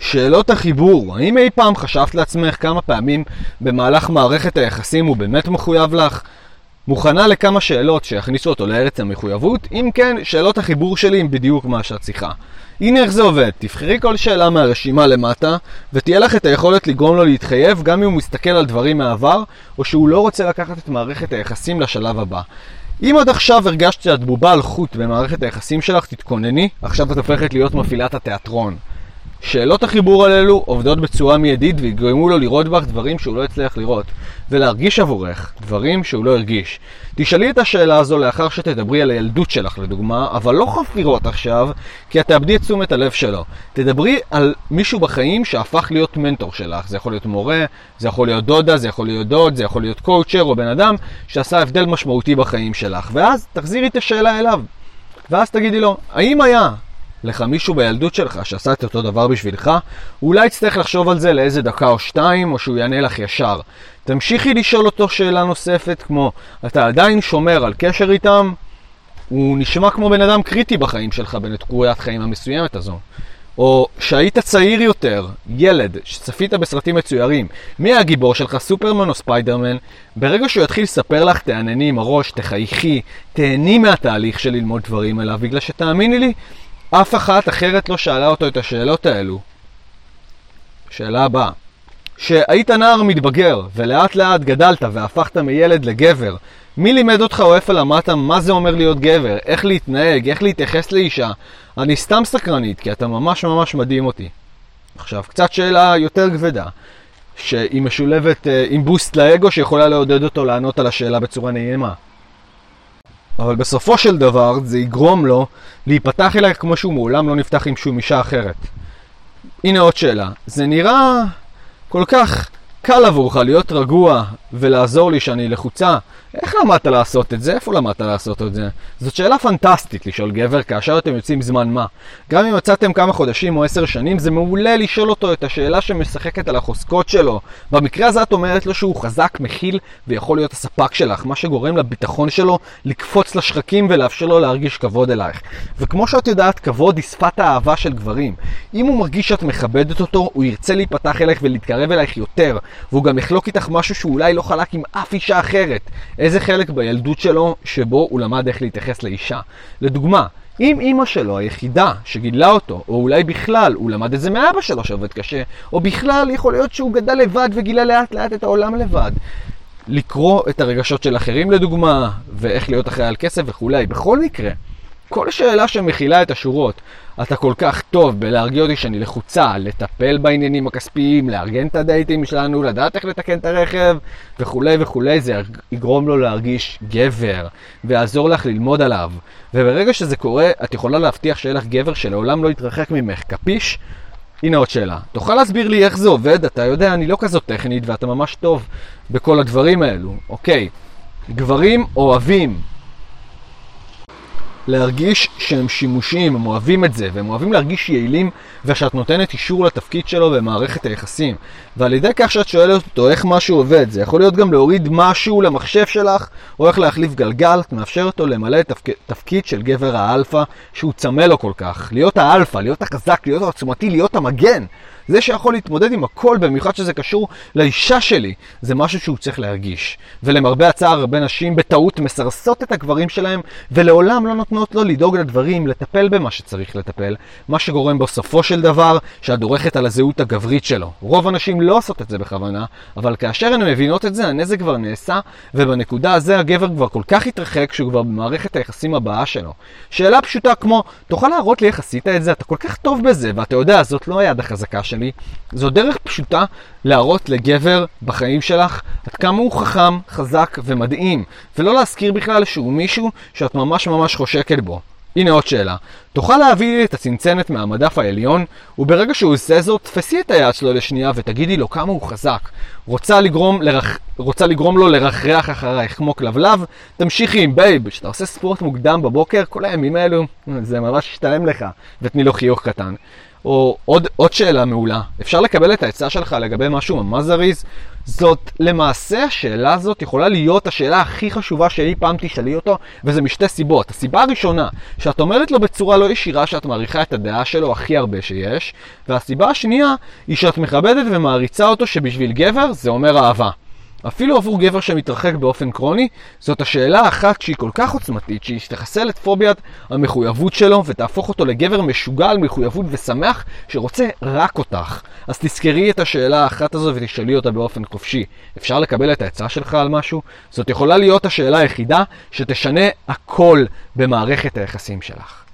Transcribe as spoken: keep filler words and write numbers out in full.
שאלות החיבור. האם אי פעם חשבת לעצמך כמה פעמים במהלך מערכת היחסים הוא באמת מחויב לך? מוכנה לכמה שאלות שיכניסו אותו לארץ המחויבות? אם כן, שאלות החיבור שלי הם בדיוק מה שאת צריכה. הנה איך זה עובד. תבחרי כל שאלה מהרשימה למטה, ותהיה לך את היכולת לגרום לו להתחייב גם אם הוא מסתכל על דברים מהעבר, או שהוא לא רוצה לקחת את מערכת היחסים לשלב הבא. אם עד עכשיו הרגשת שאת בובה על חוט במערכת היחסים שלך, תתכונני, עכשיו את הופכת להיות מפעילת התיאטרון. שאלות החיבור הללו עובדות בצורה מיידית ויגרמו לו לראות בך דברים שהוא לא הצליח לראות, ולהרגיש עבורך דברים שהוא לא הרגיש. תשאלי את השאלה הזו לאחר שתדברי על הילדות שלך לדוגמה, אבל לא חפירות עכשיו, כי את תאבדי את תשומת הלב שלו. תדברי על מישהו בחיים שהפך להיות מנטור שלך. זה יכול להיות מורה, זה יכול להיות דודה, זה יכול להיות דוד, זה יכול להיות קואוצ'ר או בן אדם שעשה הבדל משמעותי בחיים שלך. ואז תחזירי את השאלה אליו. ואז תגידי לו, האם היה לך מישהו בילדות שלך שעשה את אותו דבר בשבילך? אולי תצטרך לחשוב על זה לאיזה דקה או שתיים, או שהוא יענה לך ישר. תמשיכי לשאול אותו שאלה נוספת, כמו, אתה עדיין שומר על קשר איתם? הוא נשמע כמו בן אדם קריטי בחיים שלך בנקודת חיים המסוימת הזו. או שהיית צעיר יותר, ילד, שצפית בסרטים מצוירים, מי הגיבור שלך, סופרמן או ספיידרמן? ברגע שהוא יתחיל לספר לך, תענני עם הראש, תחייכי, תהני מהתהליך של ללמוד דברים אליו, בגלל שתאמיני לי, אף אחת אחרת לא שאלה אותו את השאלות האלו. שאלה הבאה. שהיית נער מתבגר, ולאט לאט גדלת והפכת מילד לגבר. מי לימד אותך או איפה למדת מה זה אומר להיות גבר? איך להתנהג? איך להתייחס לאישה? אני סתם סקרנית, כי אתה ממש ממש מדהים אותי. עכשיו, קצת שאלה יותר כבדה, שהיא משולבת uh, עם בוסט לאגו שיכולה לעודד אותו לענות על השאלה בצורה נעימה. אבל בסופו של דבר זה יגרום לו להיפתח אליי כמו שהוא מעולם לא נפתח עם שום אישה אחרת. הנה עוד שאלה. זה נראה כל כך קל עבורך להיות רגוע ולעזור לי שאני לחוצה. איך למדת לעשות את זה? איפה למדת לעשות את זה? זאת שאלה פנטסטית לשאול גבר כאשר אתם יוצאים זמן מה. גם אם מצאתם כמה חודשים או עשר שנים, זה מעולה לשאול אותו את השאלה שמשחקת על החוזקות שלו. במקרה הזה את אומרת לו שהוא חזק, מכיל ויכול להיות הספק שלך, מה שגורם לביטחון שלו לקפוץ לשחקים ולאפשר לו להרגיש כבוד אלייך. וכמו שאת יודעת, כבוד היא שפת האהבה של גברים. אם הוא מרגיש שאת מכבדת אותו, הוא ירצה להיפתח אלייך ולהתקרב אלייך יותר, והוא גם יחלוק איתך משהו שאולי לא חלק עם אף אישה אחרת. איזה חלק בילדות שלו שבו הוא למד איך להתייחס לאישה. לדוגמה, אם אמא שלו היחידה שגידלה אותו, או אולי בכלל הוא למד את זה מאבא שלו שעובד קשה, או בכלל יכול להיות שהוא גדל לבד וגילה לאט לאט את העולם לבד. לקרוא את הרגשות של אחרים לדוגמה, ואיך להיות אחראי על כסף וכולי. בכל מקרה, כל שאלה שמכילה את השורות, אתה כל כך טוב בלהרגיע אותי שאני לחוצה, לטפל בעניינים הכספיים, לארגן את הדייטים שלנו, לדעת איך לתקן את הרכב וכולי וכולי, זה יגרום לו להרגיש גבר ויעזור לך ללמוד עליו. וברגע שזה קורה, את יכולה להבטיח שיהיה לך גבר שלעולם לא יתרחק ממך, קפיש? הנה עוד שאלה. תוכל להסביר לי איך זה עובד? אתה יודע, אני לא כזאת טכנית ואתה ממש טוב בכל הדברים האלו. אוקיי, גברים אוהבים להרגיש שהם שימושיים, הם אוהבים את זה, והם אוהבים להרגיש יעילים, ושאת נותנת אישור לתפקיד שלו במערכת היחסים. ועל ידי כך שאת שואלת אותו איך משהו עובד, זה יכול להיות גם להוריד משהו למחשב שלך, או איך להחליף גלגל, את מאפשרת לו למלא את תפק... תפקיד של גבר האלפא, שהוא צמא לו כל כך. להיות האלפא, להיות החזק, להיות העצמתי, להיות המגן. זה שיכול להתמודד עם הכל, במיוחד שזה קשור לאישה שלי, זה משהו שהוא צריך להרגיש. ולמרבה הצער, הרבה נשים בטעות מסרסות את הגברים שלהם, ולעולם לא נותנות לו לדאוג לדברים, לטפל במה שצריך לטפל, מה שגורם בסופו של דבר שאת דורכת על הזהות הגברית שלו. רוב הנשים לא עושות את זה בכוונה, אבל כאשר הן מבינות את זה, הנזק כבר נעשה, ובנקודה הזה הגבר כבר כל כך התרחק שהוא כבר במערכת היחסים הבאה שלו. שאלה פשוטה כמו, תוכל להראות לי איך עשית את זה? אתה כל כך טוב בזה, ואתה יודע, זאת לא היד החזקה שלי. זו דרך פשוטה להראות לגבר בחיים שלך עד כמה הוא חכם, חזק ומדהים, ולא להזכיר בכלל שהוא מישהו שאת ממש ממש חושקת בו. הנה עוד שאלה. תוכל להביא לי את הצנצנת מהמדף העליון, וברגע שהוא עושה זאת, תפסי את היד שלו לשנייה ותגידי לו כמה הוא חזק. רוצה לגרום, לרח... רוצה לגרום לו לרחרח אחרייך כמו כלבלב? תמשיכי עם בייב, שאתה עושה ספורט מוקדם בבוקר, כל הימים האלו, זה ממש ישתלם לך, ותני לו חיוך קטן. או עוד, עוד שאלה מעולה. אפשר לקבל את העצה שלך לגבי משהו ממש זריז? זאת למעשה השאלה הזאת יכולה להיות השאלה הכי חשובה שאי פעם תשאלי אותו, וזה משתי סיבות. הסיבה הראשונה, שאת אומרת לו בצורה לא ישירה שאת מעריכה את הדעה שלו הכי הרבה שיש, והסיבה השנייה היא שאת מכבדת ומעריצה אותו שבשביל גבר זה אומר אהבה. אפילו עבור גבר שמתרחק באופן קרוני, זאת השאלה האחת שהיא כל כך עוצמתית, שהיא תחסל את פוביית המחויבות שלו ותהפוך אותו לגבר משוגע על מחויבות ושמח שרוצה רק אותך. אז תזכרי את השאלה האחת הזו ותשאלי אותה באופן חופשי. אפשר לקבל את העצה שלך על משהו? זאת יכולה להיות השאלה היחידה שתשנה הכל במערכת היחסים שלך.